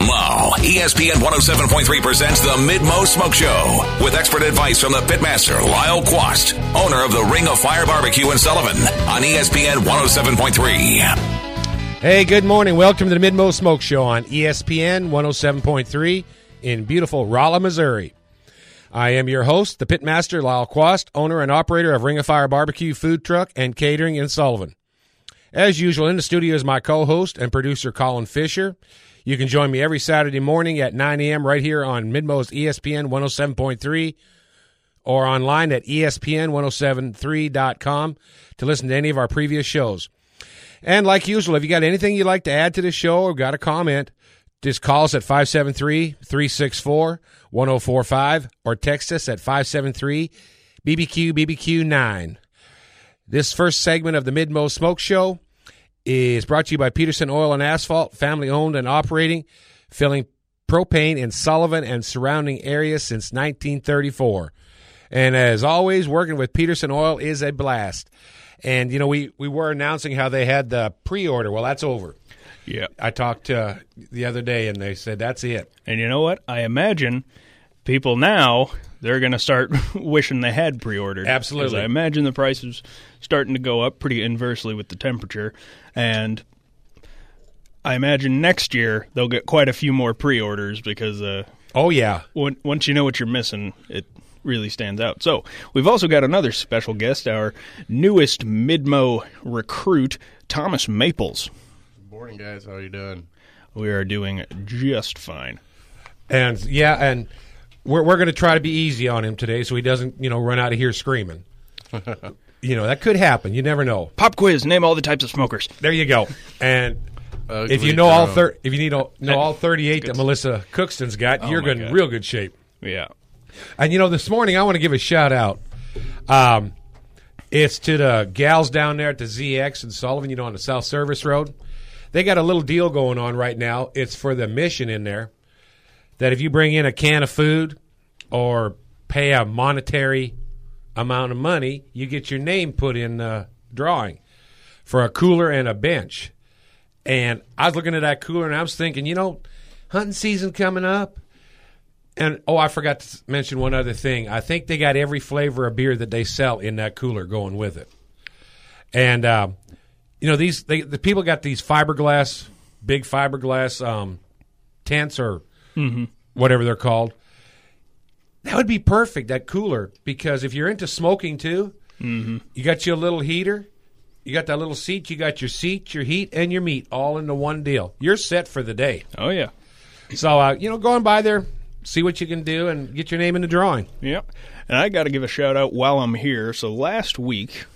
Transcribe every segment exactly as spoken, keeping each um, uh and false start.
Now, E S P N one oh seven point three presents the Mid-Mo Smoke Show with expert advice from the pitmaster, Lyle Quast, owner of the Ring of Fire Barbecue in Sullivan on E S P N one oh seven point three. Hey, good morning. Welcome to the Mid-Mo Smoke Show on E S P N one oh seven point three in beautiful Rolla, Missouri. I am your host, the pitmaster, Lyle Quast, owner and operator of Ring of Fire Barbecue food truck and catering in Sullivan. As usual, in the studio is my co-host and producer, Colin Fisher. You can join me every Saturday morning at nine a.m. right here on Mid-Mo's E S P N one oh seven point three or online at E S P N ten seventy-three dot com to listen to any of our previous shows. And like usual, if you got anything you'd like to add to the show or got a comment, just call us at five seven three, three six four, one oh four five or text us at five seven three, B B Q B B Q nine. This first segment of the Mid-Mo Smoke Show is brought to you by Peterson Oil and Asphalt, family-owned and operating, filling propane in Sullivan and surrounding areas since nineteen thirty-four. And as always, working with Peterson Oil is a blast. And, you know, we, we were announcing how they had the pre-order. Well, that's over. Yeah. I talked uh, the other day, and they said that's it. And you know what? I imagine people now, they're going to start wishing they had pre-ordered. Absolutely. 'Cause I imagine the price is starting to go up pretty inversely with the temperature. And I imagine next year they'll get quite a few more pre-orders because uh, oh yeah, when, once you know what you're missing, it really stands out. So we've also got another special guest, our newest Mid-Mo recruit, Thomas Maples. Good morning, guys. How you doing? We are doing just fine. And yeah, and we're we're going to try to be easy on him today so he doesn't, you know, run out of here screaming. You know, that could happen. You never know. Pop quiz, name all the types of smokers. There you go. And Ugly if you know all Joe. thir- if you need to know all thirty-eight that Melissa Cookston's got, Oh you're my in God. real good shape. Yeah. And you know, this morning I want to give a shout out. Um, it's to the gals down there at the Z X in Sullivan, you know, on the South Service Road. They got a little deal going on right now. It's for the mission in there that if you bring in a can of food or pay a monetary amount of money, you get your name put in the drawing for a cooler and a bench. And I was looking at that cooler and I was thinking, you know, hunting season coming up. And, oh, I forgot to mention one other thing. I think they got every flavor of beer that they sell in that cooler going with it. And, uh, you know, these they, the people got these fiberglass, big fiberglass um, tents or Mm-hmm. whatever they're called. That would be perfect, that cooler, because if you're into smoking too, Mm-hmm. you got your little heater, you got that little seat, you got your seat, your heat, and your meat all into one deal. You're set for the day. Oh, yeah. So, uh, you know, go on by there, see what you can do, and get your name in the drawing. Yeah. And I got to give a shout-out while I'm here. So last week,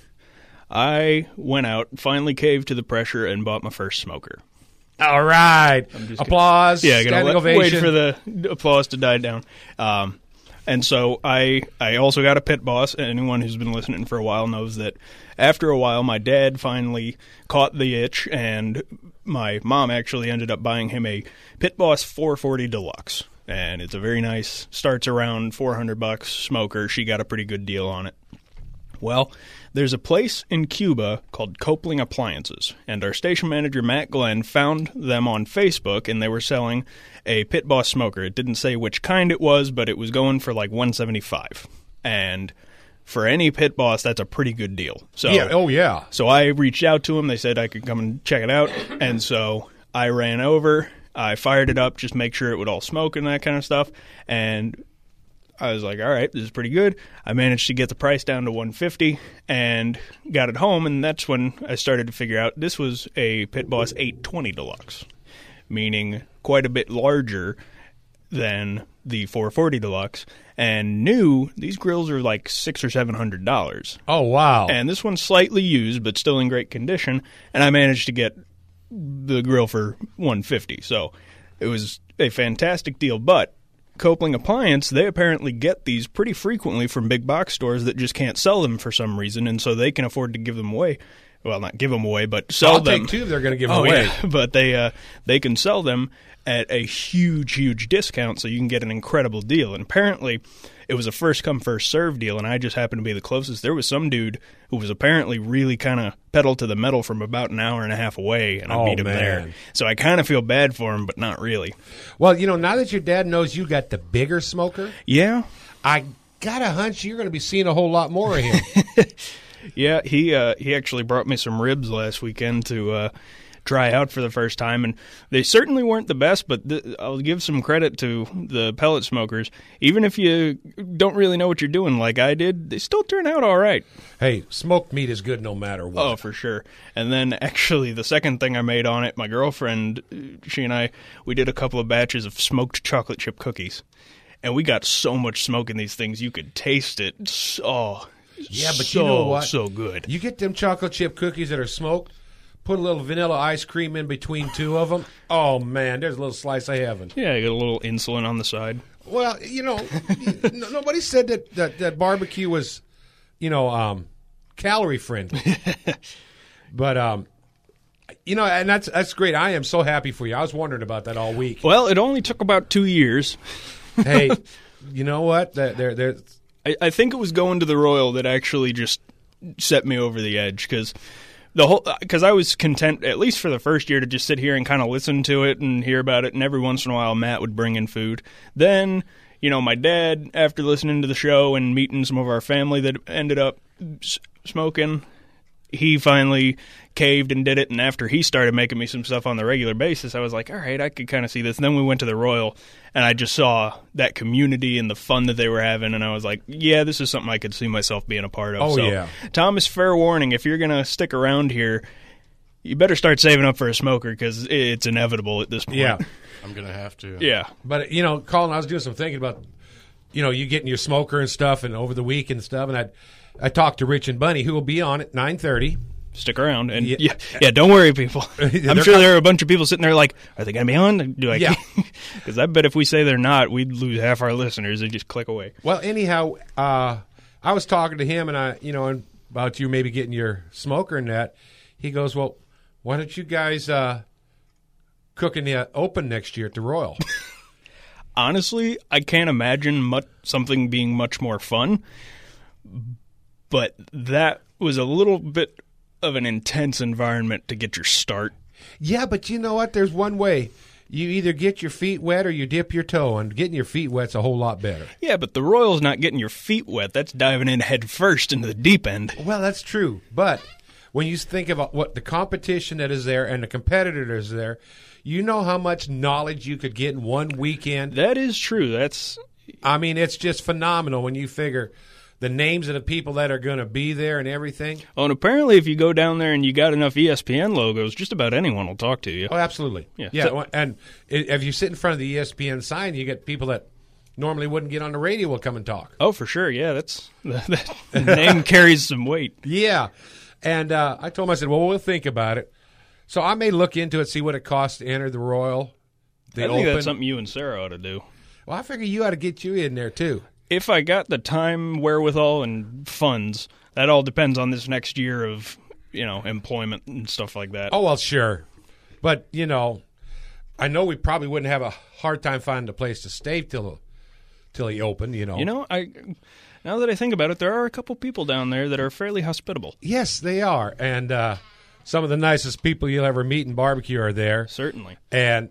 I went out, finally caved to the pressure, and bought my first smoker. All right. just Applause. Yeah, Standing gonna let, ovation. wait for the applause to die down. Um, and so I I also got a Pit Boss. Anyone who's been listening for a while knows that after a while, my dad finally caught the itch, and my mom actually ended up buying him a Pit Boss four forty Deluxe. And it's a very nice, starts around four hundred bucks smoker. She got a pretty good deal on it. Well, there's a place in Cuba called Copeland Appliances, and our station manager, Matt Glenn, found them on Facebook, and they were selling a Pit Boss smoker. It didn't say which kind it was, but it was going for like one seventy-five. And for any Pit Boss, that's a pretty good deal. So, yeah. Oh, yeah. So I reached out to them. They said I could come and check it out, and so I ran over. I fired it up, just make sure it would all smoke and that kind of stuff, and I was like, all right, this is pretty good. I managed to get the price down to one hundred fifty dollars and got it home, and that's when I started to figure out this was a Pit Boss eight twenty Deluxe, meaning quite a bit larger than the four forty Deluxe, and new, these grills are like six hundred or seven hundred dollars. Oh, wow. And this one's slightly used, but still in great condition, and I managed to get the grill for one hundred fifty dollars. So it was a fantastic deal, but Copeland Appliance, they apparently get these pretty frequently from big box stores that just can't sell them for some reason, and so they can afford to give them away well, not give them away, but sell I'll them. take two. They're going to give them Oh away. yeah, but they uh, they can sell them at a huge, huge discount, so you can get an incredible deal. And apparently, it was a first come first serve deal, and I just happened to be the closest. There was some dude who was apparently really kind of pedal to the metal from about an hour and a half away, and I Oh, beat him man. there. So I kind of feel bad for him, but not really. Well, you know, now that your dad knows you got the bigger smoker, Yeah, I got a hunch you're going to be seeing a whole lot more of him. yeah. He uh, he actually brought me some ribs last weekend to uh, try out for the first time, and they certainly weren't the best, but th- I'll give some credit to the pellet smokers. Even if you don't really know what you're doing like I did, they still turn out all right. Hey, smoked meat is good no matter what. Oh, for sure. And then actually the second thing I made on it, my girlfriend, she and I, we did a couple of batches of smoked chocolate chip cookies. And we got so much smoke in these things, you could taste it. So, oh, Yeah, but so, you know what? so good. You get them chocolate chip cookies that are smoked, put a little vanilla ice cream in between two of them. Oh, man, there's a little slice of heaven. Yeah, you got a little insulin on the side. Well, you know, no- nobody said that, that, that barbecue was, you know, um, calorie friendly. But, um, you know, and that's that's great. I am so happy for you. I was wondering about that all week. Well, it only took about two years. Hey, you know what? There, there, there- I, I think it was going to the Royal that actually just set me over the edge, because the whole because I was content, at least for the first year, to just sit here and kind of listen to it and hear about it, and every once in a while Matt would bring in food. Then, you know, my dad, after listening to the show and meeting some of our family that ended up s- smoking, he finally caved and did it, and after he started making me some stuff on the regular basis, I was like, all right, I could kind of see this. And then we went to the Royal, and I just saw that community and the fun that they were having, and I was like, yeah, this is something I could see myself being a part of. Oh, so, yeah. Thomas, fair warning, if you're going to stick around here, you better start saving up for a smoker, because it's inevitable at this point. yeah. I'm gonna have to. Yeah. But, you know, Colin, I was doing some thinking about, you know, you getting your smoker and stuff and over the week and stuff, and I I talked to Rich and Bunny, who will be on at nine thirty. Stick around. And Yeah. yeah, yeah, don't worry, people. I'm They're sure com- there are a bunch of people sitting there like, are they going to be on? Do I? Yeah. Because I bet if we say they're not, we'd lose half our listeners. They just click away. Well, anyhow, uh, I was talking to him, and I, you know, and about you maybe getting your smoker and that. He goes, well, why don't you guys uh, cook in the open next year at the Royal? Honestly, I can't imagine much, something being much more fun. But that was a little bit of an intense environment to get your start. Yeah, but you know what? There's one way. You either get your feet wet or you dip your toe, and getting your feet wet's a whole lot better. Yeah, but the Royal's not getting your feet wet. That's diving in head first into the deep end. Well, that's true. But when you think about what the competition that is there and the competitor that is there, you know how much knowledge you could get in one weekend. That is true. That's I mean, it's just phenomenal when you figure the names of the people that are going to be there and everything. Oh, and apparently if you go down there and you got enough E S P N logos, just about anyone will talk to you. Oh, absolutely. Yeah. Yeah. So- and i- if you sit in front of the E S P N sign, you get people that normally wouldn't get on the radio will come and talk. Oh, for sure. Yeah, that's that, the name carries some weight. Yeah. And uh, I told him, I said, well, we'll think about it. So I may look into it, see what it costs to enter the Royal, the I think Open. that's something you and Sarah ought to do. Well, I figure you ought to get you in there, too. If I got the time, wherewithal, and funds, that all depends on this next year of, you know, employment and stuff like that. Oh, well, sure. But, you know, I know we probably wouldn't have a hard time finding a place to stay till till he opened, you know. You know, I now that I think about it, there are a couple people down there that are fairly hospitable. Yes, they are. And uh, some of the nicest people you'll ever meet in barbecue are there. Certainly. And,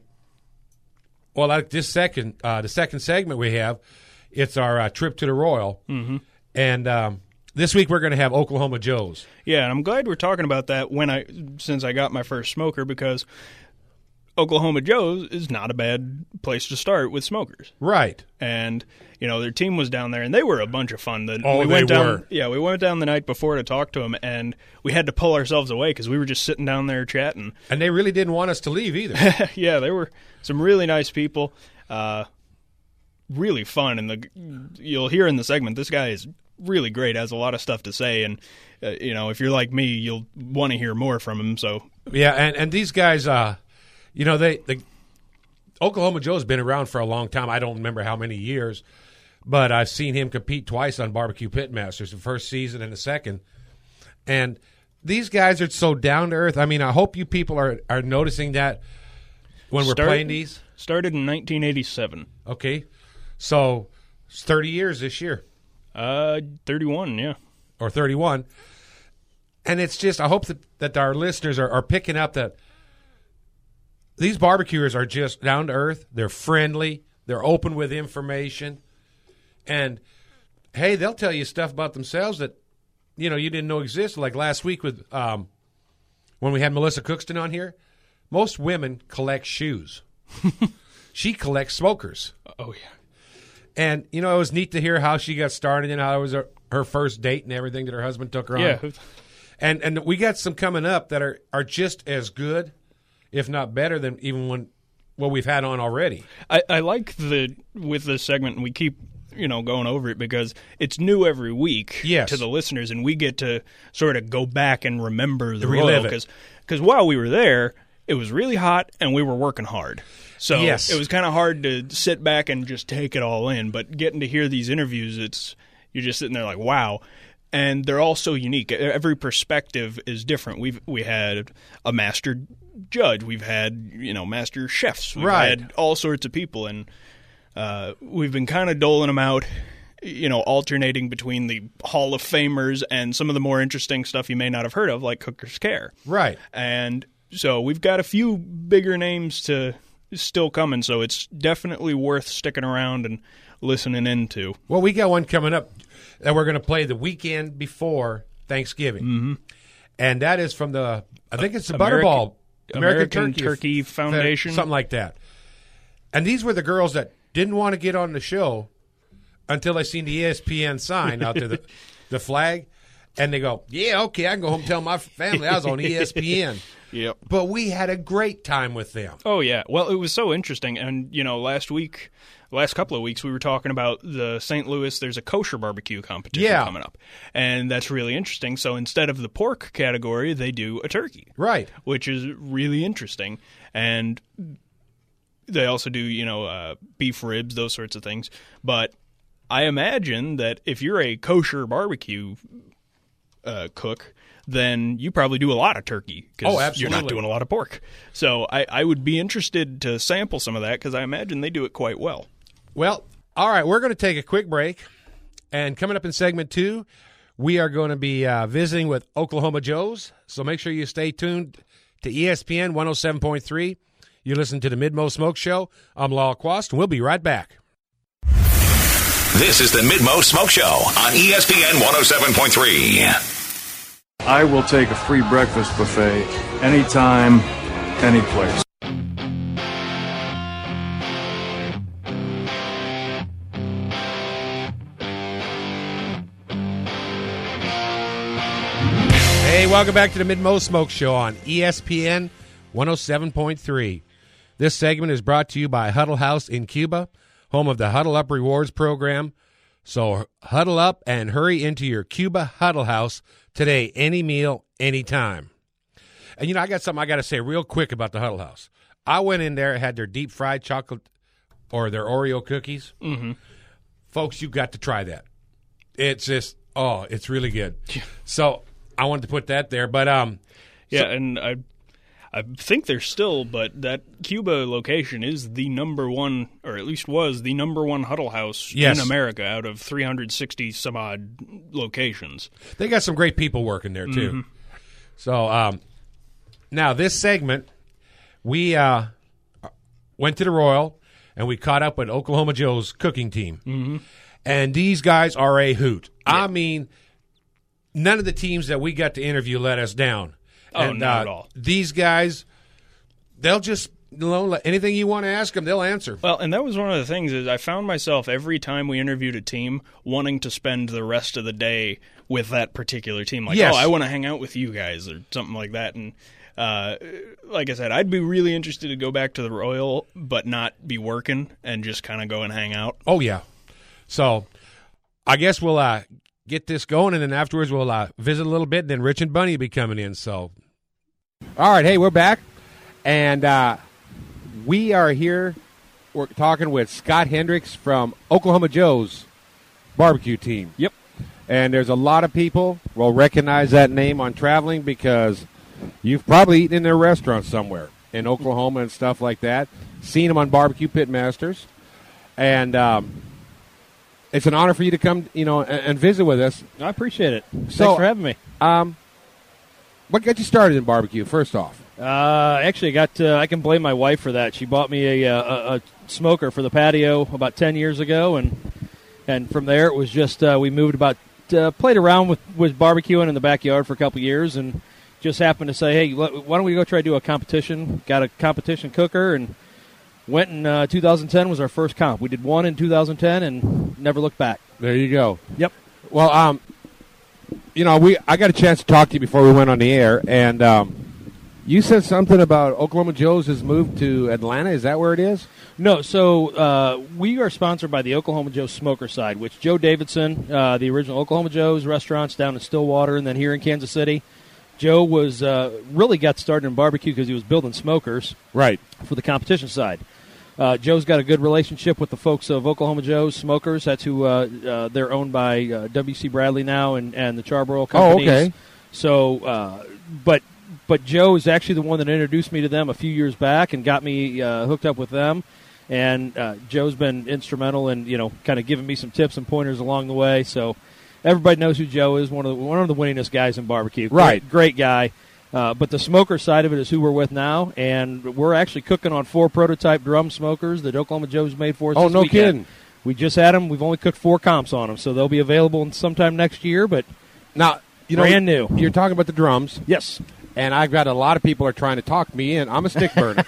well, like this second, uh, the second segment we have, it's our uh, trip to the Royal. Mm-hmm. And um, this week we're going to have Oklahoma Joe's. Yeah, and I'm glad we're talking about that when I since I got my first smoker, because Oklahoma Joe's is not a bad place to start with smokers. Right. And you know, their team was down there, and they were a bunch of fun. The, Oh, we they went down, were. Yeah, we went down the night before to talk to them, and we had to pull ourselves away because we were just sitting down there chatting. And they really didn't want us to leave either. Yeah, they were some really nice people, uh, really fun. And the you'll hear in the segment, this guy is really great, has a lot of stuff to say, and uh, you know, if you're like me, you'll want to hear more from him. So Yeah, and, and these guys, uh, you know, they the Oklahoma Joe's been around for a long time. I don't remember how many years, but I've seen him compete twice on Barbecue Pitmasters, the first season and the second. And these guys are so down to earth. I mean, I hope you people are, are noticing that when we're Start- playing these. Started in nineteen eighty-seven. Okay. So it's thirty years this year. Uh, thirty-one, yeah. Or thirty-one. And it's just, I hope that, that our listeners are, are picking up that these barbecuers are just down to earth. They're friendly. They're open with information. And, hey, they'll tell you stuff about themselves that, you know, you didn't know existed. Like last week with um, when we had Melissa Cookston on here, most women collect shoes. She collects smokers. Oh, yeah. And, you know, it was neat to hear how she got started and how it was her, her first date and everything that her husband took her on. Yeah. And and we got some coming up that are, are just as good, if not better, than even when what we've had on already. I, I like the with this segment, and we keep you know going over it because it's new every week Yes. to the listeners, and we get to sort of go back and remember the Relive it. because because while we were there, it was really hot and we were working hard. So Yes. it was kind of hard to sit back and just take it all in. But getting to hear these interviews, it's you're just sitting there like, wow. And they're all so unique. Every perspective is different. We've we had a master judge. We've had you know master chefs. We've Right. had all sorts of people, and uh, we've been kind of doling them out. You know, alternating between the Hall of Famers and some of the more interesting stuff you may not have heard of, like Cooker's Care. Right. And so we've got a few bigger names to still coming. So it's definitely worth sticking around and listening into. Well, we got one coming up that we're going to play the weekend before Thanksgiving. Mm-hmm. And that is from the, I think it's the American- Butterball. American Turkey Foundation. Something like that. And these were the girls that didn't want to get on the show until they seen the E S P N sign out there, the, the flag. And they go, yeah, okay, I can go home and tell my family I was on E S P N. Yep. But we had a great time with them. Oh, yeah. Well, it was so interesting. And, you know, last week, last couple of weeks, we were talking about the Saint Louis, there's a kosher barbecue competition Yeah. coming up. And that's really interesting. So instead of the pork category, they do a turkey. Right. Which is really interesting. And they also do, you know, uh, beef ribs, those sorts of things. But I imagine that if you're a kosher barbecue uh, cook, then you probably do a lot of turkey because Oh, you're not absolutely. doing a lot of pork. So I, I would be interested to sample some of that because I imagine they do it quite well. Well, all right, we're going to take a quick break. And coming up in segment two, we are going to be uh, visiting with Oklahoma Joe's. So make sure you stay tuned to E S P N one oh seven point three. You listen to the Mid-Mo Smoke Show. I'm Lyle Quast, and we'll be right back. This is the Mid-Mo Smoke Show on E S P N one oh seven point three. I will take a free breakfast buffet anytime, any place. Hey, welcome back to the Mid-Mo Smoke Show on E S P N one oh seven point three. This segment is brought to you by Huddle House in Cuba, home of the Huddle Up Rewards program. So huddle up and hurry into your Cuba Huddle House today, any meal, anytime. And, you know, I got something I got to say real quick about the Huddle House. I went in there, had their deep fried chocolate or their Oreo cookies. Mm-hmm. Folks, you've got to try that. It's just, oh, it's really good. So I wanted to put that there. But, um, Yeah, so- and I I think they're still, but that Cuba location is the number one, or at least was the number one Huddle House Yes. in America out of three hundred sixty some odd locations. they got some great people working there, too. Mm-hmm. So, um, now this segment, we uh, went to the Royal and we caught up with Oklahoma Joe's cooking team. Mm-hmm. And these guys are a hoot. I mean, none of the teams that we got to interview let us down. Oh, and, not uh, at all. These guys, they'll just, you know, let- anything you want to ask them, they'll answer. Well, and that was one of the things is I found myself every time we interviewed a team wanting to spend the rest of the day with that particular team. Like, Yes. oh, I want to hang out with you guys or something like that. And uh, like I said, I'd be really interested to go back to the Royal but not be working and just kind of go and hang out. Oh, yeah. So I guess we'll uh, get this going, and then afterwards we'll uh, visit a little bit, and then Rich and Bunny will be coming in. So, all right, hey, we're back, and uh, we are here. We're talking with Scott Hendricks from Oklahoma Joe's barbecue team. Yep. And there's a lot of people will recognize that name on traveling because you've probably eaten in their restaurant somewhere in Oklahoma and stuff like that. Seen them on Barbecue Pit Masters. And um, it's an honor for you to come, you know, and, and visit with us. I appreciate it. Thanks So, for having me. Um, what got you started in barbecue, first off? Uh, actually, I got uh, I can blame my wife for that. She bought me a, a, a smoker for the patio about ten years ago, and and from there it was just uh, we moved about uh, played around with, with barbecuing in the backyard for a couple years, and just happened to say, hey, why don't we go try to do a competition? Got a competition cooker, and went in uh, two thousand ten was our first comp. We did one in two thousand ten and never looked back. There you go. Yep. Well, um, you know, we I got a chance to talk to you before we went on the air, and um, you said something about Oklahoma Joe's has moved to Atlanta. Is that where it is? No, so uh, we are sponsored by the Oklahoma Joe's Smoker Side, which Joe Davidson, uh, the original Oklahoma Joe's restaurants down in Stillwater and then here in Kansas City. Joe was uh, really got started in barbecue because he was building smokers Right. for the competition side. Uh, Joe's got a good relationship with the folks of Oklahoma Joe's Smokers. That's who uh, uh, they're owned by uh, W C Bradley now and, and the Charbroil companies. Oh, okay. So, uh, but but Joe is actually the one that introduced me to them a few years back and got me uh, hooked up with them. And uh, Joe's been instrumental in, you know, kind of giving me some tips and pointers along the way. So everybody knows who Joe is, one of the, one of the winningest guys in barbecue. Right. Great, great guy. Uh, but the smoker side of it is who we're with now, and we're actually cooking on four prototype drum smokers that Oklahoma Joe's made for us. Oh, this no weekend. kidding. We just had them. We've only cooked four comps on them, so they'll be available sometime next year. But Now, you know, brand new. You're talking about the drums. Yes, And I've got a lot of people are trying to talk me in. I'm a stick burner.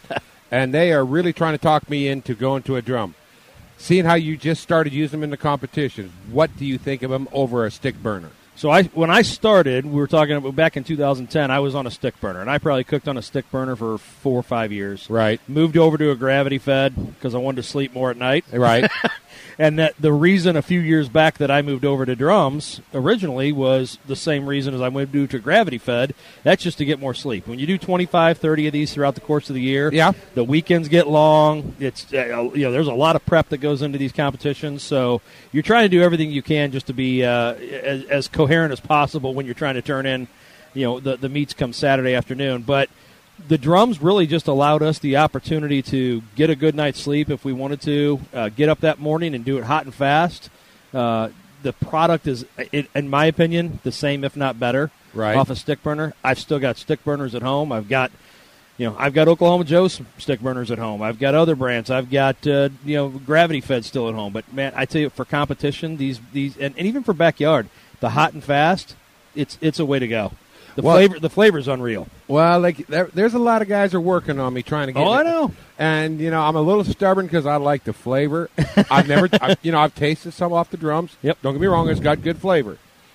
And they are really trying to talk me into going to a drum. Seeing how you just started using them in the competitions, what do you think of them over a stick burner? So I, when I started, we were talking about back in two thousand ten, I was on a stick burner, and I probably cooked on a stick burner for four or five years. Right. Moved over to a gravity fed because I wanted to sleep more at night. Right. And that the reason a few years back that I moved over to drums originally was the same reason as I moved to, to gravity fed. That's just to get more sleep. When you do twenty-five, thirty of these throughout the course of the year, Yeah. the weekends get long. It's uh, you know there's a lot of prep that goes into these competitions, so you're trying to do everything you can just to be uh, as, as coherent as possible when you're trying to turn in, you know, the the meets come Saturday afternoon, but. The drums really just allowed us the opportunity to get a good night's sleep if we wanted to, uh, get up that morning and do it hot and fast. Uh, the product is, in my opinion, the same, if not better, Right. off a stick burner. I've still got stick burners at home. I've got, you know, I've got Oklahoma Joe's stick burners at home. I've got other brands. I've got, uh, you know, Gravity Fed still at home. But, man, I tell you, for competition, these, these and, and even for backyard, the hot and fast, it's it's a way to go. The Well- flavor, the flavor's unreal. Well, like there, there's a lot of guys are working on me trying to get. Oh, it. I know. And you know, I'm a little stubborn because I like the flavor. I've never, I, you know, I've tasted some off the drums. Yep. Don't get me wrong; it's got good flavor.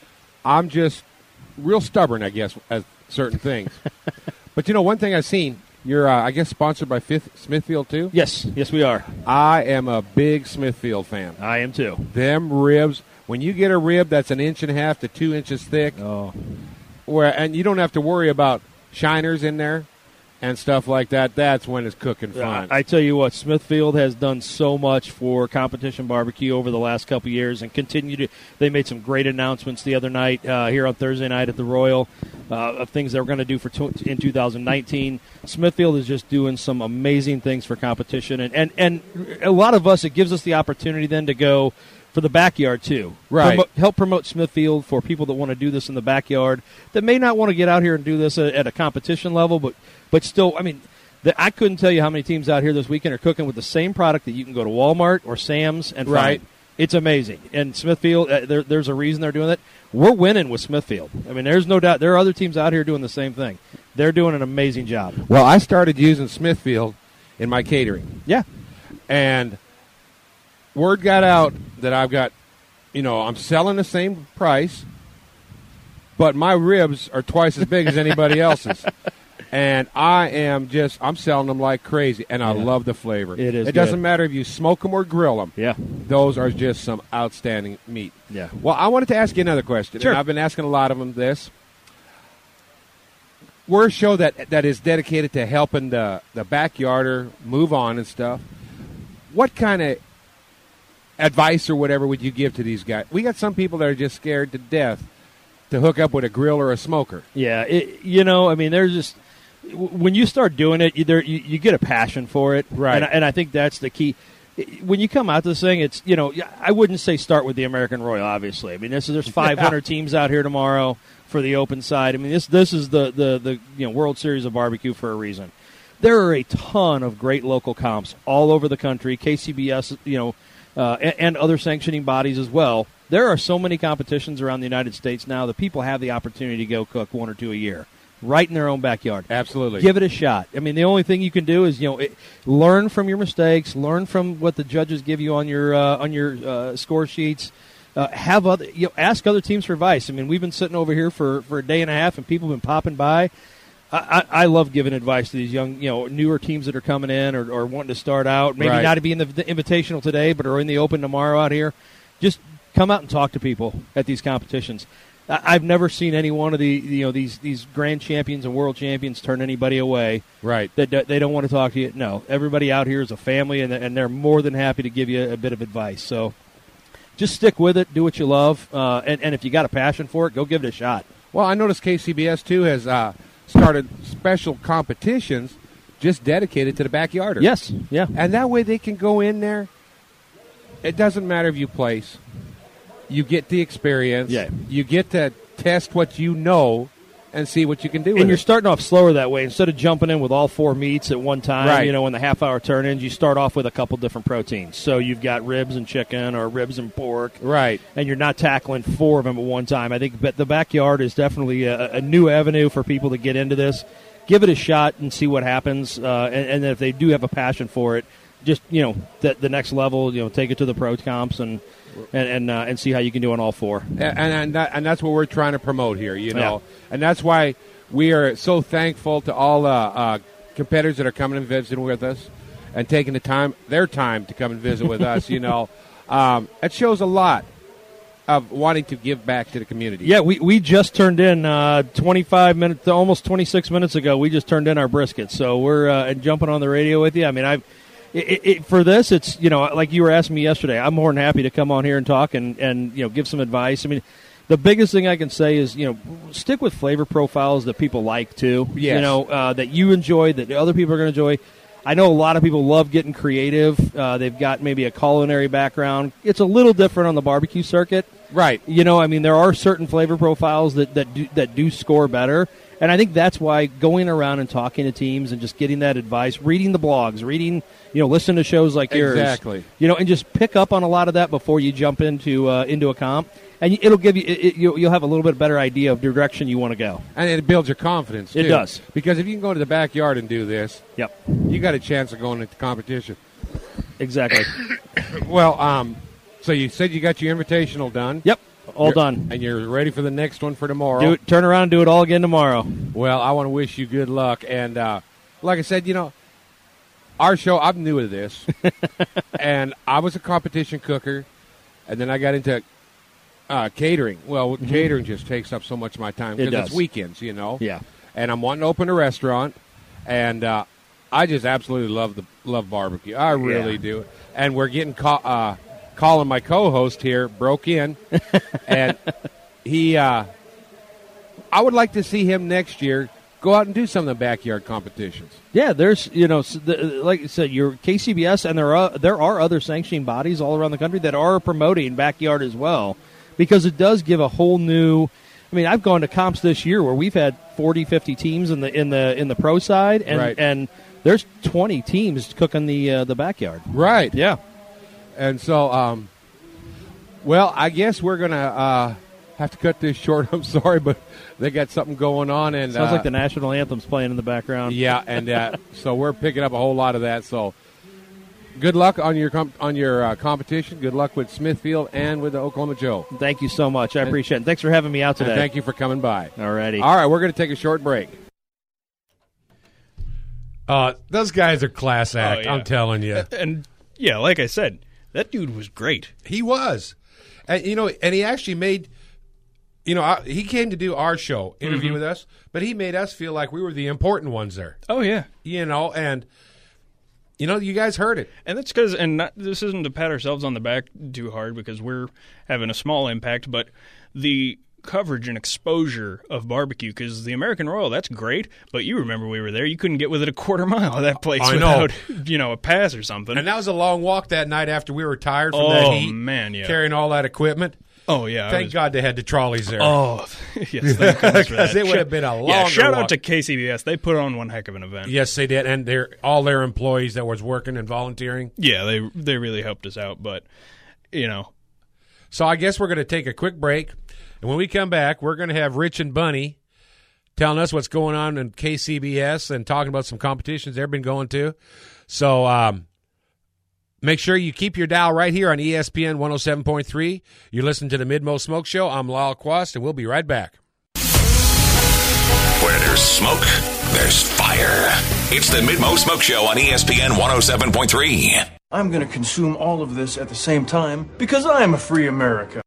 I'm just real stubborn, I guess, at certain things. But you know, one thing I've seen, you're, uh, I guess, sponsored by Fifth, Smithfield too. Yes, yes, we are. I am a big Smithfield fan. I am too. Them ribs. When you get a rib that's an inch and a half to two inches thick, Oh, where and you don't have to worry about shiners in there and stuff like that, that's when it's cooking fun. I tell you what, Smithfield has done so much for competition barbecue over the last couple of years, and continue to. They made some great announcements the other night uh, here on Thursday night at the Royal uh, of things they're going to do for tw- in two thousand nineteen. Smithfield is just doing some amazing things for competition, and and and a lot of us, it gives us the opportunity then to go for the backyard too. Right. Promo- help promote Smithfield for people that want to do this in the backyard that may not want to get out here and do this at, at a competition level, but but still, I mean, the, I couldn't tell you how many teams out here this weekend are cooking with the same product that you can go to Walmart or Sam's and Right. find. It's amazing. And Smithfield, uh, there, there's a reason they're doing it. We're winning with Smithfield. I mean, there's no doubt. There are other teams out here doing the same thing. They're doing an amazing job. Well, I started using Smithfield in my catering, Yeah. and word got out that I've got, you know, I'm selling the same price, but my ribs are twice as big as anybody else's. And I am just, I'm selling them like crazy, and I Yeah. love the flavor. It is It doesn't good. matter if you smoke them or grill them. Yeah. Those are just some outstanding meat. Yeah. Well, I wanted to ask you another question. Sure. And I've been asking a lot of them this. We're a show that that is dedicated to helping the, the backyarder move on and stuff. What kind of advice or whatever would you give to these guys? We got some people that are just scared to death to hook up with a grill or a smoker. Yeah, it, you know, I mean, there's just when you start doing it, you, there, you, you get a passion for it, right? And, and I think that's the key. When you come out to this thing, it's you know, I wouldn't say start with the American Royal. Obviously, I mean, this is there's five hundred yeah. teams out here tomorrow for the open side. I mean, this this is the, the the you know World Series of barbecue for a reason. There are a ton of great local comps all over the country. K C B S, you know, uh, and, and other sanctioning bodies as well. There are so many competitions around the United States now that people have the opportunity to go cook one or two a year, right in their own backyard. Absolutely, give it a shot. I mean, the only thing you can do is you know it, learn from your mistakes, learn from what the judges give you on your uh, on your uh, score sheets. Uh, have other you know, ask other teams for advice. I mean, we've been sitting over here for, for a day and a half, and people have been popping by. I, I, I love giving advice to these young, you know, newer teams that are coming in or, or wanting to start out. Maybe right. not to be in the, the Invitational today, but are in the Open tomorrow out here. Just come out and talk to people at these competitions. I, I've never seen any one of the you know these these grand champions and world champions turn anybody away. Right. That, that they don't want to talk to you. No, everybody out here is a family, and and they're more than happy to give you a bit of advice. So. Just stick with it, do what you love, uh, and, and if you got a passion for it, go give it a shot. Well, I noticed K C B S, too, has uh, started special competitions just dedicated to the backyarders. Yes, yeah. And that way they can go in there. It doesn't matter if you place. You get the experience. Yeah. You get to test what you know and see what you can do with And you're it. starting off slower that way. Instead of jumping in with all four meats at one time, right. you know, in the half-hour turn-ins, you start off with a couple different proteins. So you've got ribs and chicken or ribs and pork. Right. And you're not tackling four of them at one time. I think the backyard is definitely a, a new avenue for people to get into this. Give it a shot and see what happens. Uh, and, and if they do have a passion for it, just, you know, the, the next level, you know, take it to the pro comps and and and, uh, and see how you can do on all four. And and, that, and that's what we're trying to promote here, you know. Yeah. And that's why we are so thankful to all uh, uh, competitors that are coming and visiting with us and taking the time, their time to come and visit with us, you know. Um, it shows a lot of wanting to give back to the community. Yeah, we, we just turned in uh, twenty-five minutes, almost twenty-six minutes ago, we just turned in our brisket. So we're uh, jumping on the radio with you. I mean, I've It, it, for this, it's, you know, like you were asking me yesterday, I'm more than happy to come on here and talk and, and, you know, give some advice. I mean, the biggest thing I can say is, you know, stick with flavor profiles that people like, too. Yes. You know, uh, that you enjoy, that other people are going to enjoy. I know a lot of people love getting creative. Uh, they've got maybe a culinary background. It's a little different on the barbecue circuit. Right. You know, I mean, there are certain flavor profiles that, that, do, that do score better. And I think that's why going around and talking to teams and just getting that advice, reading the blogs, reading, you know, listen to shows like yours. Exactly. You know, and just pick up on a lot of that before you jump into uh, into a comp. And it'll give you, it, you'll, you'll have a little bit better idea of the direction you want to go. And it builds your confidence, too. It does. Because if you can go to the backyard and do this, yep, you got a chance of going into competition. Exactly. Well, um, so you said you got your invitational done. Yep. All you're, done. And you're ready for the next one for tomorrow. Do it, turn around and do it all again tomorrow. Well, I want to wish you good luck. And uh, like I said, you know, our show, I'm new to this. And I was a competition cooker. And then I got into uh, catering. Well, mm-hmm. catering just takes up so much of my time because it it's weekends, you know. Yeah. And I'm wanting to open a restaurant. And uh, I just absolutely love the love barbecue. I really yeah. do. And we're getting caught. Uh, Colin, my co-host here, broke in, and he, uh, I would like to see him next year go out and do some of the backyard competitions. Yeah, there's, you know, like I said, your K C B S, and there are, there are other sanctioning bodies all around the country that are promoting backyard as well, because it does give a whole new, I mean, I've gone to comps this year where we've had forty, fifty teams in the in the in the pro side, and right. and there's twenty teams cooking the uh, the backyard. Right. Yeah. And so, um, well, I guess we're going to uh, have to cut this short. I'm sorry, but they got something going on. And sounds uh, like the national anthem's playing in the background. Yeah, and uh, so we're picking up a whole lot of that. So good luck on your comp- on your uh, competition. Good luck with Smithfield and with the Oklahoma Joe. Thank you so much. I and, appreciate it. Thanks for having me out today. And thank you for coming by. All righty. All right, we're going to take a short break. Uh, those guys are class act, oh, yeah. I'm telling you. And, yeah, like I said, that dude was great. He was. And, you know, and he actually made, you know, I, he came to do our show, interview mm-hmm. with us, but he made us feel like we were the important ones there. Oh, yeah. You know, and you know, you guys heard it. And that's because, and not, this isn't to pat ourselves on the back too hard because we're having a small impact, but the coverage and exposure of barbecue, because the American Royal, that's great, but you remember we were there, you couldn't get within a quarter mile of that place I know. without, you know, a pass or something. And that was a long walk that night after we were tired from oh, that heat, man, yeah. carrying all that equipment. Oh, yeah. Thank was, God they had the trolleys there. Oh, yes, thank goodness for that. Because it would have been a longer Yeah, shout walk. out to K C B S. They put on one heck of an event. Yes, they did, and they're all their employees that was working and volunteering. Yeah, they they really helped us out, but, you know. So I guess we're going to take a quick break, and when we come back, we're going to have Rich and Bunny telling us what's going on in K C B S and talking about some competitions they've been going to. So um, make sure you keep your dial right here on E S P N one oh seven point three. You're listening to the Mid-Mo Smoke Show. I'm Lyle Quast, and we'll be right back. Where there's smoke, there's fire. It's the Mid-Mo Smoke Show on E S P N one oh seven point three. I'm going to consume all of this at the same time because I'm a free America.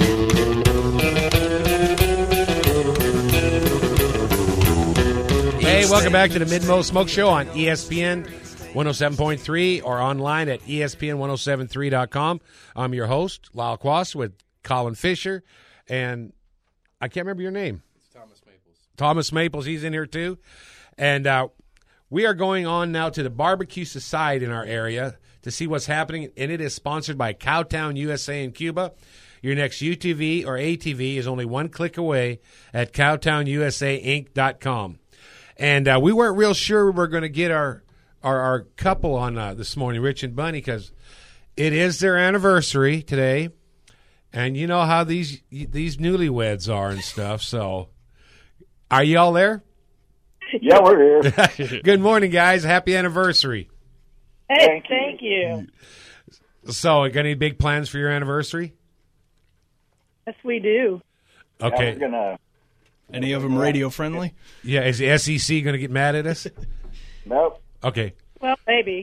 Hey, welcome back to the Mid-Mo Smoke Show on E S P N one oh seven point three or online at E S P N ten seventy-three dot com. I'm your host, Lyle Quast, with Colin Fisher, and I can't remember your name. It's Thomas Maples. Thomas Maples, he's in here too. And uh, we are going on now to the Barbecue Society in our area to see what's happening, and it is sponsored by Cowtown U S A in Cuba. Your next U T V or A T V is only one click away at cowtown u s a inc dot com. And uh, we weren't real sure we were going to get our, our, our couple on uh, this morning, Rich and Bunny, because it is their anniversary today. And you know how these these newlyweds are and stuff. So are you all there? Yeah, we're here. Good morning, guys. Happy anniversary. Hey, thank, thank you. you. So, got any big plans for your anniversary? Yes, we do. Okay. Yeah, we're gonna, Any of them radio friendly? Yeah, is the S E C going to get mad at us? Nope. Okay. Well, maybe.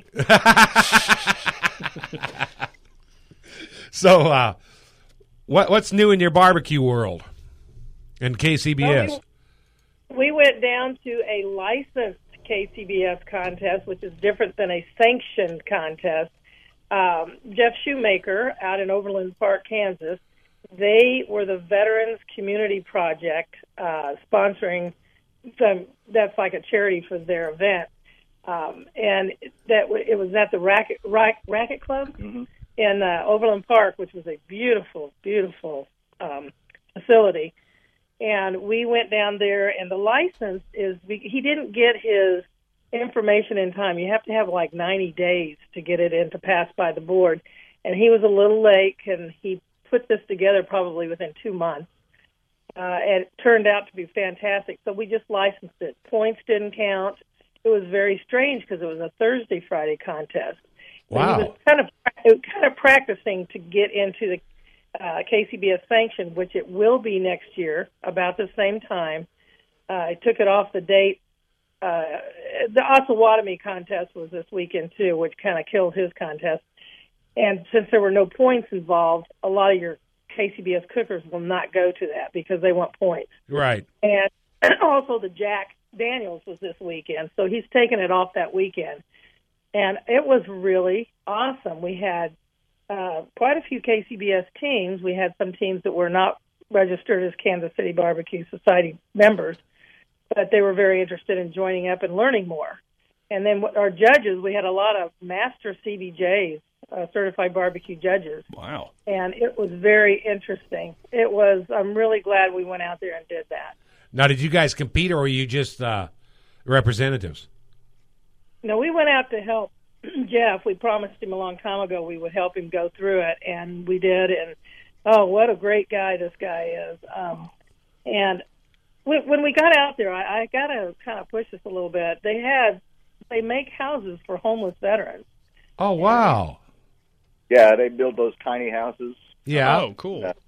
So, uh, what what's new in your barbecue world and K C B S? Well, we, we went down to a licensed K C B S contest, which is different than a sanctioned contest. Um, Jeff Shoemaker out in Overland Park, Kansas, they were the Veterans Community Project uh, sponsoring some, that's like a charity for their event. Um, and that w- it was at the Racket, Rack, Racket Club mm-hmm. in uh, Overland Park, which was a beautiful, beautiful um, facility. And we went down there, and the license is, he didn't get his information in time. You have to have like ninety days to get it in to pass by the board. And he was a little late, and he put this together probably within two months. Uh, and it turned out to be fantastic. So we just licensed it. Points didn't count. It was very strange because it was a Thursday, Friday contest. So wow. He was kind of, kind of practicing to get into the Uh, K C B S sanction, which it will be next year, about the same time. Uh, I took it off the date. Uh, the Osawatomie contest was this weekend, too, which kind of killed his contest. And since there were no points involved, a lot of your K C B S cookers will not go to that because they want points. Right. And also the Jack Daniels was this weekend, so he's taken it off that weekend. And it was really awesome. We had Uh, quite a few K C B S teams. We had some teams that were not registered as Kansas City Barbecue Society members, but they were very interested in joining up and learning more. And then our judges, we had a lot of master C B Js, uh, certified barbecue judges. Wow. And it was very interesting. It was, I'm really glad we went out there and did that. Now, did you guys compete, or were you just uh, representatives? No, we went out to help Jeff. We promised him a long time ago we would help him go through it, and we did. And oh, what a great guy this guy is! Um, and we, when we got out there, I, I got to kind of push this a little bit. They had they make houses for homeless veterans. Oh wow! Yeah, they build those tiny houses. Yeah. Oh, cool. Uh,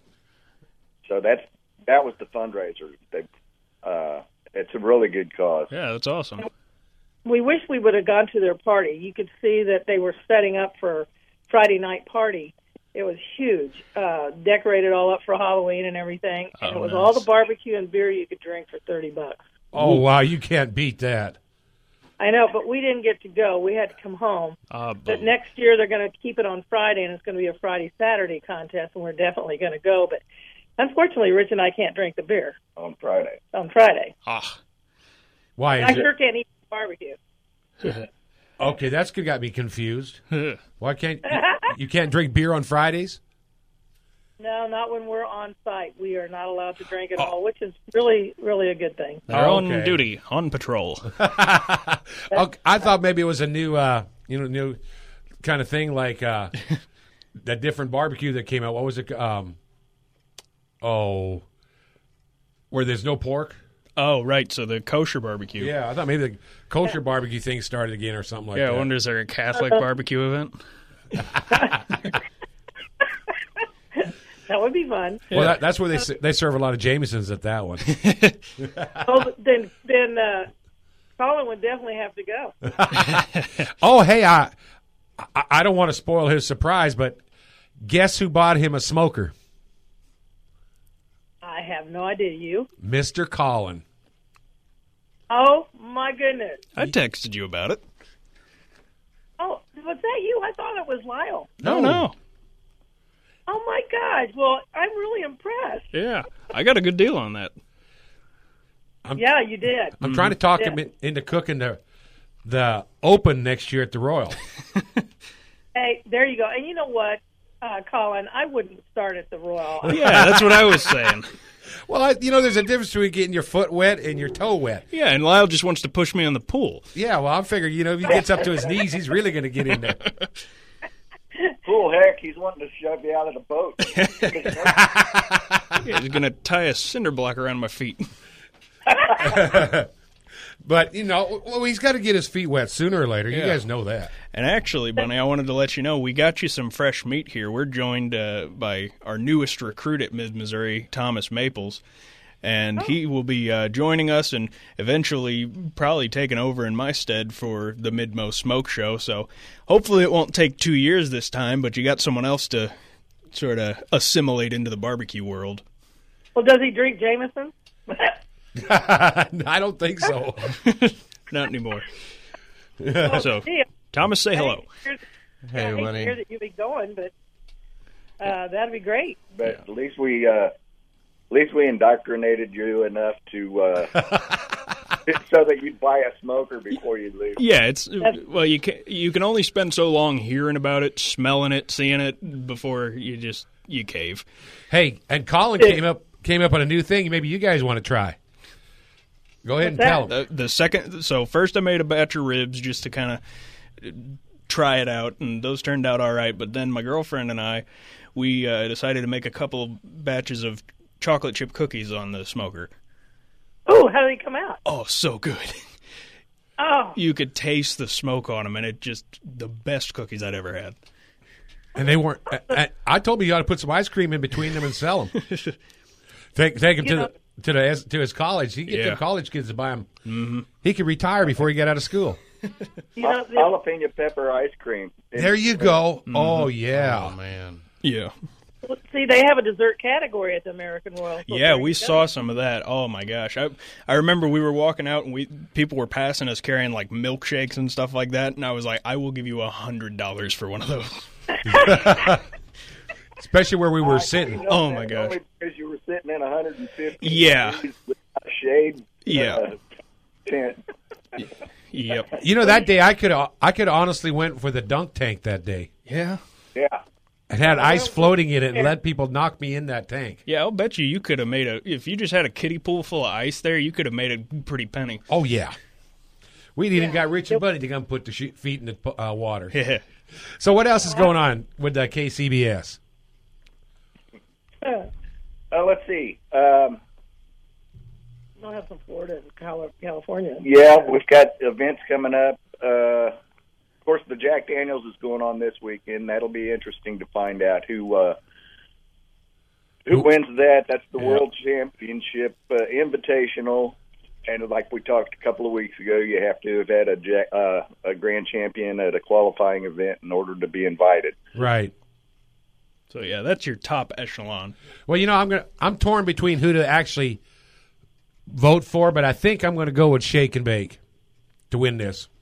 so that's that was the fundraiser. They, uh, it's a really good cause. Yeah, that's awesome. We wish we would have gone to their party. You could see that they were setting up for Friday night party. It was huge, uh, decorated all up for Halloween and everything. And Oh, it was nice. all the barbecue and beer you could drink for thirty bucks. Oh wow! You can't beat that. I know, but we didn't get to go. We had to come home. Uh, But next year they're going to keep it on Friday, and it's going to be a Friday-Saturday contest, and we're definitely going to go. But unfortunately, Rich and I can't drink the beer on Friday. on Friday. Ah. Why I is sure it? can't eat barbecue. Okay, that's good. Got me confused. Why can't you, you can't drink beer on Fridays? No, not when we're on site. We are not allowed to drink at Oh. all, which is really, really a good thing. They're Oh, on okay. duty, on patrol. Okay, I thought maybe it was a new, uh, you know, new kind of thing like uh, that different barbecue that came out. What was it? Um, oh, where there's no pork. Oh, right. So the kosher barbecue. Yeah, I thought maybe the kosher barbecue thing started again or something like Yeah, that. I wonder is there a Catholic barbecue event? That would be fun. Well, that, that's where they s- they serve a lot of Jamesons at that one. Oh, then, then uh, Colin would definitely have to go. Oh, hey, I, I I don't want to spoil his surprise, but guess who bought him a smoker? I have no idea. You? Mister Colin. Oh, my goodness. I texted you about it. Oh, was that you? I thought it was Lyle. No, no. Oh, my gosh. Well, I'm really impressed. Yeah, I got a good deal on that. Yeah, you did. I'm trying to talk Yeah. him in, into cooking the the Open next year at the Royal. Hey, there you go. And you know what, uh, Colin? I wouldn't start at the Royal. Yeah, that's what I was saying. Well, I, you know, there's a difference between getting your foot wet and your toe wet. Yeah, and Lyle just wants to push me on the pool. Yeah, well, I'm figuring, you know, if he gets up to his knees, he's really going to get in there. Cool, heck, he's wanting to shove you out of the boat. Yeah, he's going to tie a cinder block around my feet. But, you know, well, he's got to get his feet wet sooner or later. You Yeah. guys know that. And actually, Bunny, I wanted to let you know, we got you some fresh meat here. We're joined uh, by our newest recruit at Mid-Missouri, Thomas Maples. And he will be uh, joining us and eventually probably taking over in my stead for the Mid-Mo Smoke Show. So hopefully it won't take two years this time, but you got someone else to sort of assimilate into the barbecue world. Well, does he drink Jameson? I don't think so. Not anymore. So, Gee, Thomas, say hello. I hate Hey, to Lenny. hear that you'll be going, but uh, that'd be great. But at least we, uh, at least we indoctrinated you enough to uh, so that you'd buy a smoker before you leave. Yeah, it's well, you can you can only spend so long hearing about it, smelling it, seeing it before you just you cave. Hey, and Colin came up came up on a new thing maybe you guys want to try. Go ahead and What's tell that? him. The, the second, so first I made a batch of ribs just to kind of try it out, and those turned out all right. But then my girlfriend and I, we uh, decided to make a couple of batches of chocolate chip cookies on the smoker. Oh, how did he come out? Oh, so good! Oh, You could taste the smoke on them, and it just the best cookies I'd ever had. And they weren't. I, I, I told him you ought to put some ice cream in between them and sell them. take take him You to know- the to the to his college. He can get Yeah. them college kids to buy them. Mm-hmm. He could retire before he got out of school. you know, this- Jalapeno pepper ice cream. There you go. Oh yeah. Oh, man. Yeah, see, they have a dessert category at the American Royal. So yeah, there we you go. saw some of that. Oh my gosh, I I remember we were walking out and we people were passing us carrying like milkshakes and stuff like that, and I was like, I will give you a hundred dollars for one of those. Especially where we were sitting. Oh, my gosh. Only because you were sitting in one hundred fifty Yeah. degrees without a shade. Yeah. Uh, tent. Yep. You know, that day I could I could honestly went for the dunk tank that day. Yeah. Yeah. It had ice floating in it and let people knock me in that tank. Yeah, I'll bet you you could have made a if you just had a kiddie pool full of ice there, you could have made a pretty penny. Oh yeah. We even got Rich and Buddy to come put the sh- feet in the uh, water. Yeah. So what else is going on with the K C B S? Uh, Uh, let's see. Um, I'll have some Florida and Cali- California. yeah, we've got events coming up. Uh, of course, the Jack Daniels is going on this weekend. That'll be interesting to find out who uh, who Who- wins that. That's the Yeah. World Championship uh, Invitational. And like we talked a couple of weeks ago, you have to have had a Jack, uh, a grand champion at a qualifying event in order to be invited. Right. So yeah, that's your top echelon. Well, you know, I'm gonna I'm torn between who to actually vote for, but I think I'm going to go with Shake and Bake to win this.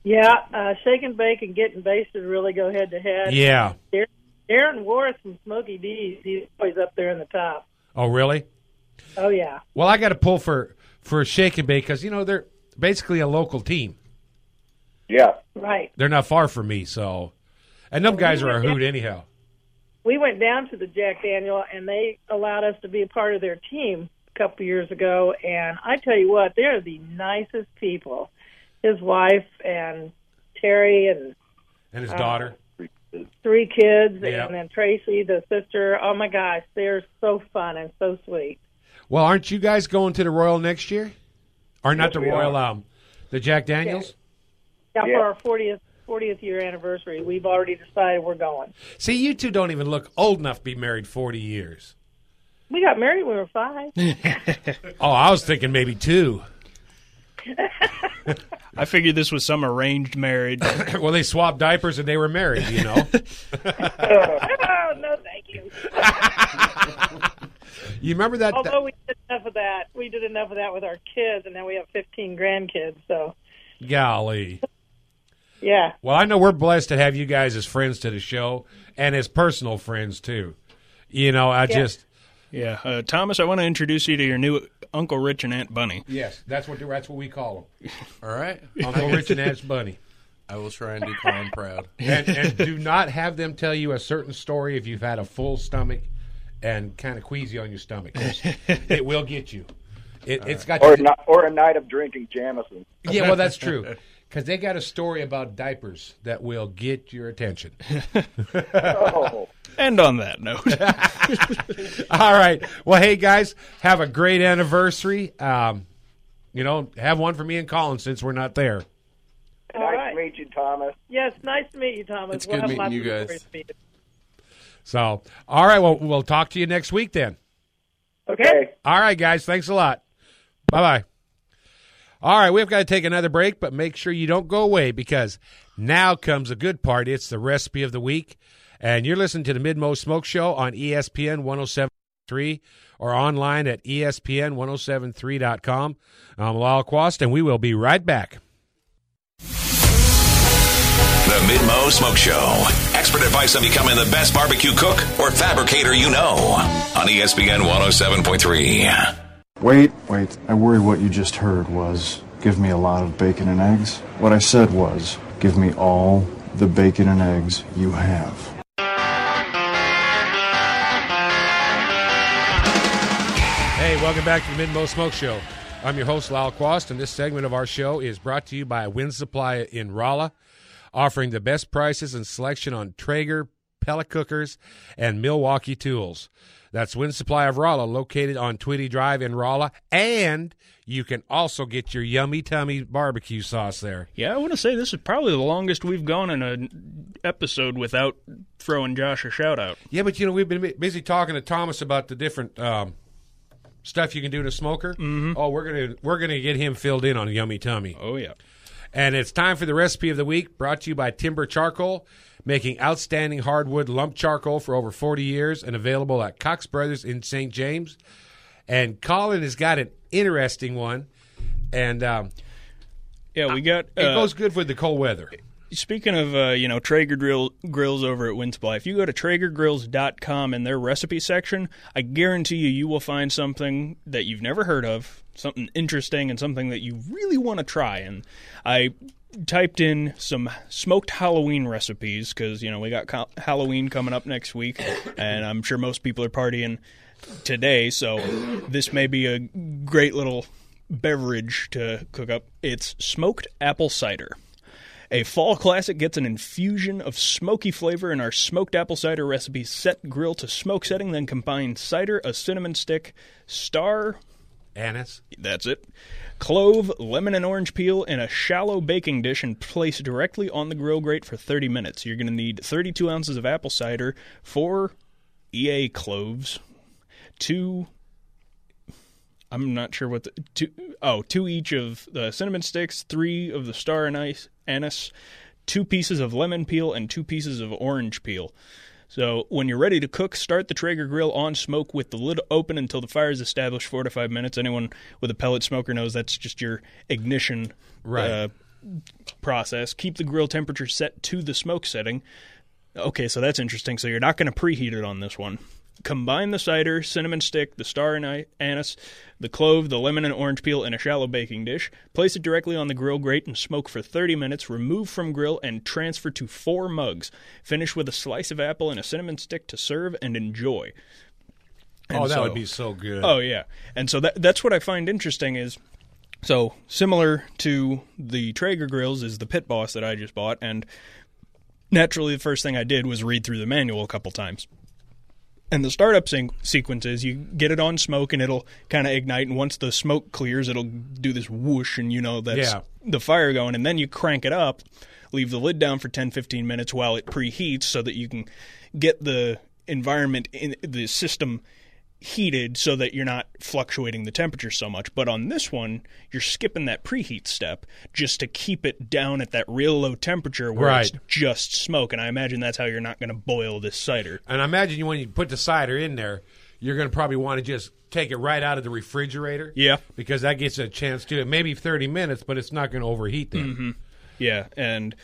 Yeah, uh, shake and bake and getting basted really go head to head. Yeah. Darren Worth from Smoky D's, he's always up there in the top. Oh, really? Oh, yeah. Well, I got to pull for, for Shake and Bake because, you know, they're basically a local team. Yeah. Right. They're not far from me, so. And them guys are a hoot anyhow. We went down to the Jack Daniel, and they allowed us to be a part of their team a couple years ago. And I tell you what, they're the nicest people. His wife and Terry and And his uh, daughter. three kids, Yeah. and then Tracy, the sister. Oh, my gosh, they're so fun and so sweet. Well, aren't you guys going to the Royal next year? Or not Yes, the we Royal, are. um, the Jack Daniels? Yeah, Yeah. for our fortieth fortieth year anniversary, we've already decided we're going. See, you two don't even look old enough to be married forty years. We got married when we were five. Oh, I was thinking maybe two. I figured this was some arranged marriage. Well, they swapped diapers and they were married, you know. Oh, no, thank you. You remember that? Although we did enough of that. We did enough of that with our kids, and now we have fifteen grandkids, so, Golly. yeah. Well, I know we're blessed to have you guys as friends to the show and as personal friends, too. You know, I Yeah. just... Yeah, uh, Thomas, I want to introduce you to your new Uncle Rich and Aunt Bunny. Yes, that's what that's what we call All right. them. Uncle Rich and Aunt Bunny. I will try and do Colin proud. And, and do not have them tell you a certain story if you've had a full stomach and kind of queasy on your stomach. 'Cause it will get you. It, it's got Or, you. not, or a night of drinking Jameson. Yeah, well, that's true. Because they got a story about diapers that will get your attention. Oh. And on that note, All right. Well, hey, guys, have a great anniversary. Um, you know, have one for me and Colin since we're not there. All nice right. to meet you, Thomas. Yes, nice to meet you, Thomas. It's we'll good have meeting lots you of guys. stories for you. So, all right. Well, we'll talk to you next week then. Okay. All right, guys. Thanks a lot. Bye-bye. All right, we've got to take another break, but make sure you don't go away because now comes a good part. It's the recipe of the week, and you're listening to the Mid-Mo Smoke Show on E S P N one oh seven point three or online at E S P N ten seventy-three dot com. I'm Lyle Quast, and we will be right back. The Mid-Mo Smoke Show. Expert advice on becoming the best barbecue cook or fabricator you know on E S P N one oh seven point three. Wait, wait. I worry what you just heard was, give me a lot of bacon and eggs. What I said was, give me all the bacon and eggs you have. Hey, welcome back to the Mid-Mo Smoke Show. I'm your host, Lyle Quast, and this segment of our show is brought to you by Wind Supply in Rolla, offering the best prices and selection on Traeger, pellet cookers, and Milwaukee tools. That's Wind Supply of Rolla, located on Tweedy Drive in Rolla, and you can also get your Yummy Tummy barbecue sauce there. yeah, I want to say this is probably the longest we've gone in an episode without throwing Josh a shout-out. Yeah, but, you know, we've been busy talking to Thomas about the different um, stuff you can do in a smoker. Mm-hmm. Oh, we're gonna we're gonna get him filled in on Yummy Tummy. Oh, yeah. And it's time for the recipe of the week, brought to you by Timber Charcoal, making outstanding hardwood lump charcoal for over forty years and available at Cox Brothers in Saint James. And Colin has got an interesting one, and um, Yeah, we got... it uh, goes good with the cold weather. Speaking of, uh, you know, Traeger grill, grills over at Wind Supply, if you go to Traeger Grills dot com in their recipe section, I guarantee you you will find something that you've never heard of, something interesting, and something that you really want to try. And I typed in some smoked Halloween recipes because, you know, we got co- Halloween coming up next week, and I'm sure most people are partying today, so this may be a great little beverage to cook up. It's smoked apple cider. A fall classic gets an infusion of smoky flavor in our smoked apple cider recipe. Set grill to smoke setting, then combine cider, a cinnamon stick, star, Anise. that's it, clove, lemon, and orange peel in a shallow baking dish and place directly on the grill grate for thirty minutes. You're going to need thirty-two ounces of apple cider, four E A cloves, two... I'm not sure what the two oh two each of the cinnamon sticks, three of the star anise, anise, two pieces of lemon peel, and two pieces of orange peel. So when you're ready to cook, start the Traeger grill on smoke with the lid open until the fire is established four to five minutes. Anyone with a pellet smoker knows that's just your ignition Right. uh, process. Keep the grill temperature set to the smoke setting. Okay, so that's interesting. So you're not going to preheat it on this one. Combine the cider, cinnamon stick, the star anise, the clove, the lemon, and orange peel in a shallow baking dish. Place it directly on the grill grate and smoke for thirty minutes. Remove from grill and transfer to four mugs. Finish with a slice of apple and a cinnamon stick to serve and enjoy. And oh, that so, would be so good. Oh, yeah. And so that that's what I find interesting is, so similar to the Traeger grills is the Pit Boss that I just bought, and naturally the first thing I did was read through the manual a couple times. And the startup se- sequence is you get it on smoke and it'll kind of ignite, and once the smoke clears, it'll do this whoosh, and you know that's yeah. the fire going, and then you crank it up, leave the lid down for ten to fifteen minutes while it preheats so that you can get the environment in the system heated so that you're not fluctuating the temperature so much. But on this one, you're skipping that preheat step just to keep it down at that real low temperature where right. it's just smoke. And I imagine that's how you're not going to boil this cider. And I imagine you, when you put the cider in there, you're going to probably want to just take it right out of the refrigerator. Yeah. Because that gets a chance to, maybe thirty minutes, but it's not going to overheat then. Mm-hmm. Yeah, and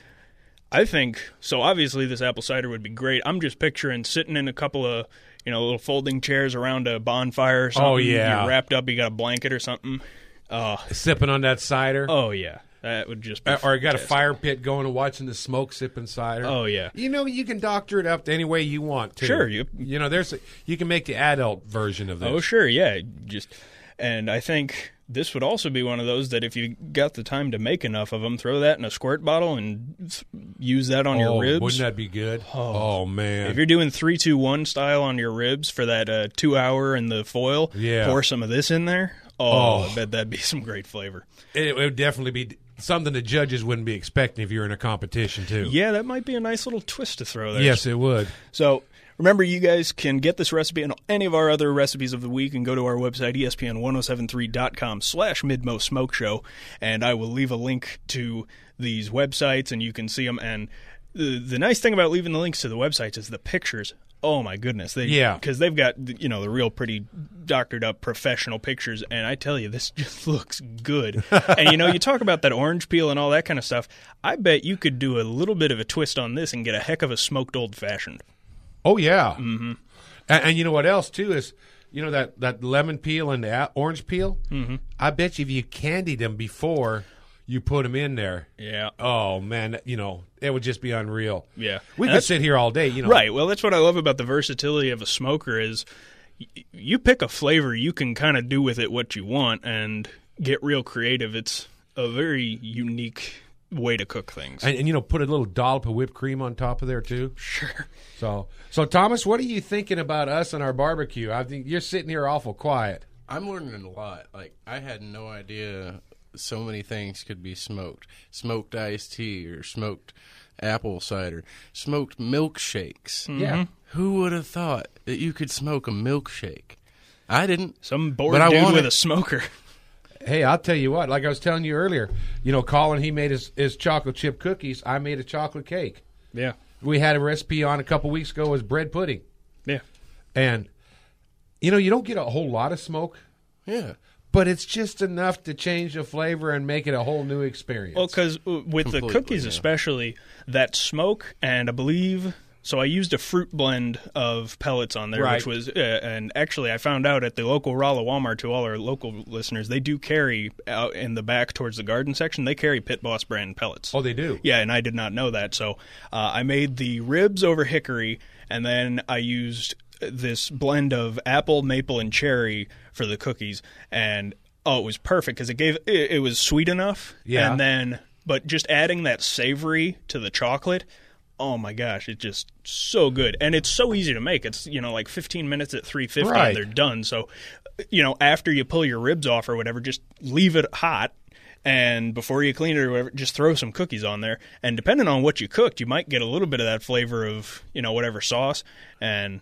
I think, so obviously this apple cider would be great. I'm just picturing sitting in a couple of, you know, little folding chairs around a bonfire or something. Oh, yeah. You're wrapped up, you got a blanket or something. Uh, Sipping on that cider. oh, yeah. That would just be Or you got a fantastic. fire pit going and watching the smoke sipping cider. Oh, yeah. You know, you can doctor it up any way you want to. Sure, you- You know, there's a, you can make the adult version of this. Oh, sure, yeah. Just, and I think this would also be one of those that if you got the time to make enough of them, throw that in a squirt bottle and use that on Oh, your ribs. wouldn't that be good? Oh, man. If you're doing three two one style on your ribs for that uh, two hour in the foil, Yeah. pour some of this in there. Oh, Oh. I bet that'd be some great flavor. It, it would definitely be something the judges wouldn't be expecting if you're in a competition, too. Yeah, that might be a nice little twist to throw there. Yes, it would. So remember, you guys can get this recipe and any of our other recipes of the week and go to our website, E S P N ten seventy-three dot com slash Midmo Smoke Show, and I will leave a link to these websites, and you can see them. And the, the nice thing about leaving the links to the websites is the pictures. Oh, my goodness. They, Yeah. Because they've got, you know, the real pretty doctored up professional pictures, and I tell you, this just looks good. And, you know, you talk about that orange peel and all that kind of stuff. I bet you could do a little bit of a twist on this and get a heck of a smoked old-fashioned. Oh, yeah. Mm-hmm. And, and you know what else, too, is, you know, that, that lemon peel and the a- orange peel? Mm-hmm. I bet you if you candied them before you put them in there, Yeah. oh, man, you know, it would just be unreal. Yeah. We And could that's- sit here all day, you know. Right. Well, that's what I love about the versatility of a smoker is y- you pick a flavor, you can kind of do with it what you want and get real creative. It's a very unique way to cook things. And, and, you know, put a little dollop of whipped cream on top of there, too. Sure. So, so Thomas, what are you thinking about us and our barbecue? I think you're sitting here awful quiet. I'm learning a lot. Like, I had no idea so many things could be smoked. Smoked iced tea or smoked apple cider. Smoked milkshakes. Yeah. Who would have thought that you could smoke a milkshake? I didn't. Some bored But I dude want with it. a smoker. Hey, I'll tell you what, like I was telling you earlier, you know, Colin, he made his, his chocolate chip cookies. I made a chocolate cake. Yeah. We had a recipe on a couple weeks ago was bread pudding. Yeah. And, you know, you don't get a whole lot of smoke, Yeah. but it's just enough to change the flavor and make it a whole new experience. Well, because with the Completely, cookies yeah. especially, that smoke, and I believe, so I used a fruit blend of pellets on there, Right. which was, uh, and actually I found out at the local Rolla Walmart, to all our local listeners, they do carry out in the back towards the garden section, they carry Pit Boss brand pellets. Oh, they do? Yeah, and I did not know that. So uh, I made the ribs over hickory, and then I used this blend of apple, maple, and cherry for the cookies, and oh, it was perfect because it gave it, it was sweet enough. Yeah. And then, but just adding that savory to the chocolate, oh my gosh, it's just so good, and it's so easy to make. It's, you know, like fifteen minutes at three fifty, Right. and they're done. So, you know, after you pull your ribs off or whatever, just leave it hot. And before you clean it or whatever, just throw some cookies on there. And depending on what you cooked, you might get a little bit of that flavor of, you know, whatever sauce. And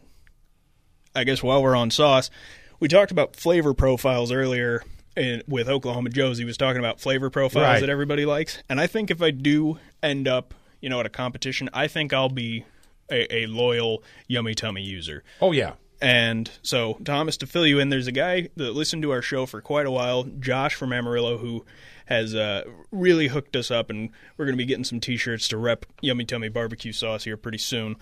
I guess while we're on sauce, we talked about flavor profiles earlier in, with Oklahoma Joe's. He was talking about flavor profiles Right. that everybody likes. And I think if I do end up, you know, at a competition, I think I'll be a, a loyal Yummy Tummy user. Oh, yeah. And so, Thomas, to fill you in, there's a guy that listened to our show for quite a while, Josh from Amarillo, who has uh, really hooked us up, and we're going to be getting some T-shirts to rep Yummy Tummy barbecue sauce here pretty soon.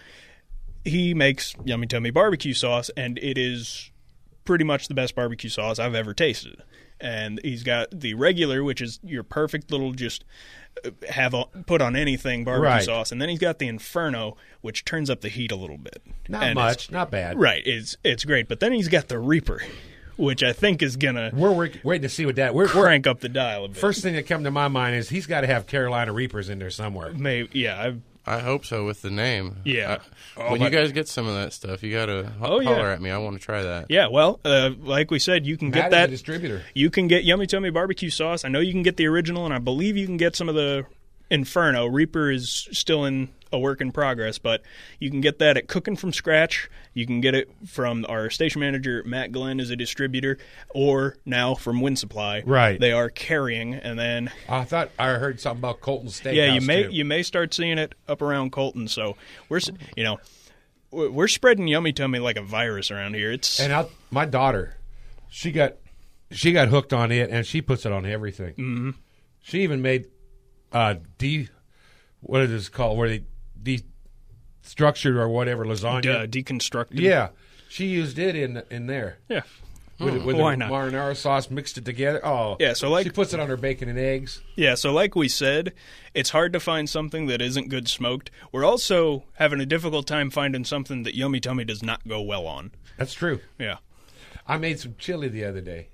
He makes Yummy Tummy barbecue sauce, and it is pretty much the best barbecue sauce I've ever tasted. And he's got the regular, which is your perfect little just have a, put on anything barbecue Right. sauce, and then he's got the Inferno, which turns up the heat a little bit. Not And much, it's- not bad. Right, it's it's great. But then he's got the Reaper, which I think is gonna We're, we're waiting to see what that. We're, we're crank up the dial a bit. first thing that come to my mind is he's got to have Carolina Reapers in there somewhere. Maybe, yeah, I've, I hope so with the name. Yeah. I- when but- you guys get some of that stuff, you gotta ho- Oh, yeah. holler at me. I want to try that. yeah. Well, uh, like we said, you can Matt get is that a distributor. You can get Yummy Tummy barbecue sauce. I know you can get the original, and I believe you can get some of the Inferno. Reaper is still in a work in progress, but you can get that at Cooking From Scratch. You can get it from our station manager, Matt Glenn, is a distributor, or now from Wind Supply. Right. They are carrying, and then I thought I heard something about Colton Steakhouse. yeah, you may too. you may start seeing it up around Colton. So we're s- you know we're we're spreading Yummy Tummy like a virus around here. It's And I, my daughter, she got she got hooked on it, and she puts it on everything. Mm-hmm. She even made uh, de what is this called? Where they destructured or whatever lasagna. uh, deconstructed. Yeah, she used it in in there yeah. with, with Why the not? marinara sauce, mixed it together. Oh, Yeah, so like- she puts it on her bacon and eggs. Yeah, so like we said, it's hard to find something that isn't good smoked. We're also having a difficult time finding something that Yummy Tummy does not go well on. That's true. Yeah. I made some chili the other day,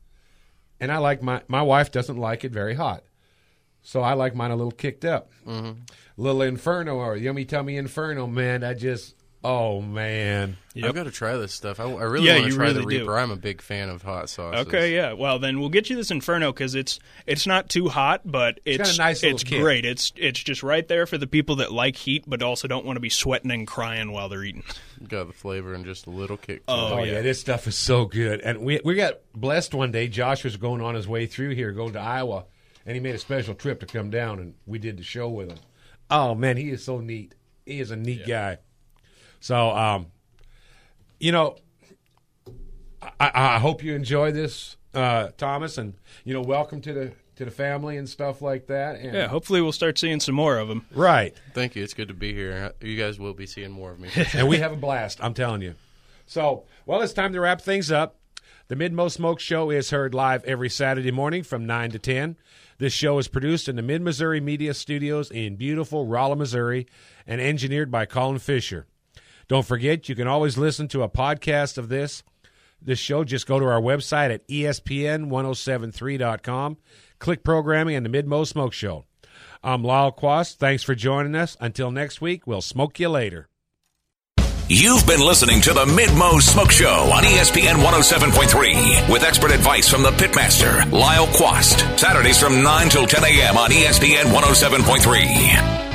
and I like my my wife doesn't like it very hot, so I like mine a little kicked up. Mm-hmm. Little Inferno or Yummy Tummy Inferno, man. I just oh man. I've got to try this stuff. I, I really Yeah, want to you try the really do. Reaper. I'm a big fan of hot sauces. Okay, yeah. Well, then we'll get you this Inferno because it's it's not too hot, but it's got a nice little it's kick. great. It's it's just right there for the people that like heat, but also don't want to be sweating and crying while they're eating. Got the flavor and just a little kick. To Oh, Oh it. yeah. yeah. this stuff is so good. And we we got blessed one day. Josh was going on his way through here, going to Iowa, and he made a special trip to come down, and we did the show with him. Oh man, he is so neat. He is a neat guy. So, um, you know, I, I hope you enjoy this, uh, Thomas, and you know, welcome to the to the family and stuff like that. And, Yeah, hopefully we'll start seeing some more of them. right. Thank you. It's good to be here. You guys will be seeing more of me. And we have a blast, I'm telling you. So, well, it's time to wrap things up. The Mid-Mo Smoke Show is heard live every Saturday morning from nine to ten. This show is produced in the Mid-Missouri Media Studios in beautiful Rolla, Missouri, and engineered by Colin Fisher. Don't forget, you can always listen to a podcast of this this show. Just go to our website at E S P N ten seventy-three dot com. Click Programming and the Mid-Mo Smoke Show. I'm Lyle Quast. Thanks for joining us. Until next week, we'll smoke you later. You've been listening to the Mid-Mo Smoke Show on E S P N one oh seven point three with expert advice from the Pitmaster, Lyle Quast. Saturdays from nine till ten a.m. on E S P N one oh seven point three.